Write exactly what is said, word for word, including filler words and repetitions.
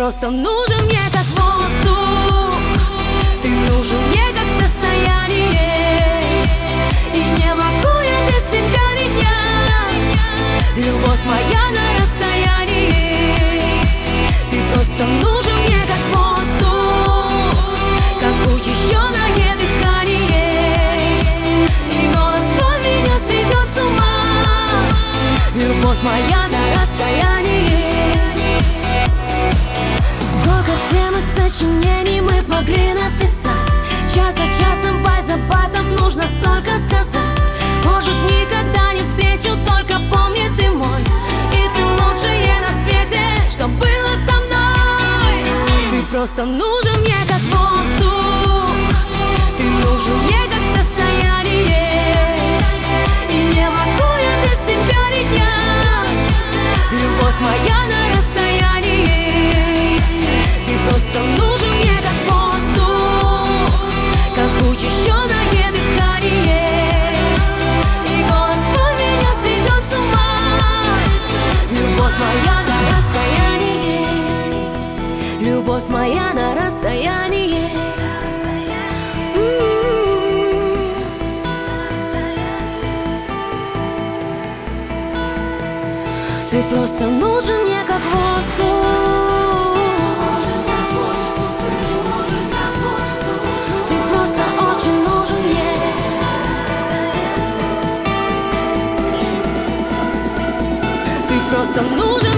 просто нужен мне как воздух, ты нужен мне как состояние, и не могу я без тебя ни дня. Любовь моя на расстоянии, ты просто нужен мне как воздух, как учащенное дыхание, и голос твой меня сведет с ума. Любовь моя на расстоянии. Сколько тем и сочинений мы могли написать, час за часом, бай за батом, нужно столько сказать. Может, никогда не встречу, только помни, ты мой, и ты лучшее на свете, что было со мной. Ты просто нужен мне как воздух, ты нужен мне как состояние, и не могу я без тебя ни дня. Любовь моя на расстоянии, ты просто нужен мне как воздух, как учащенное дыхание, и голос твой меня сведет с ума. Любовь моя на расстоянии, любовь моя на расстоянии. М-м-м. Ты просто нужен мне как воздух, ты просто очень нужен мне. Ты просто нужен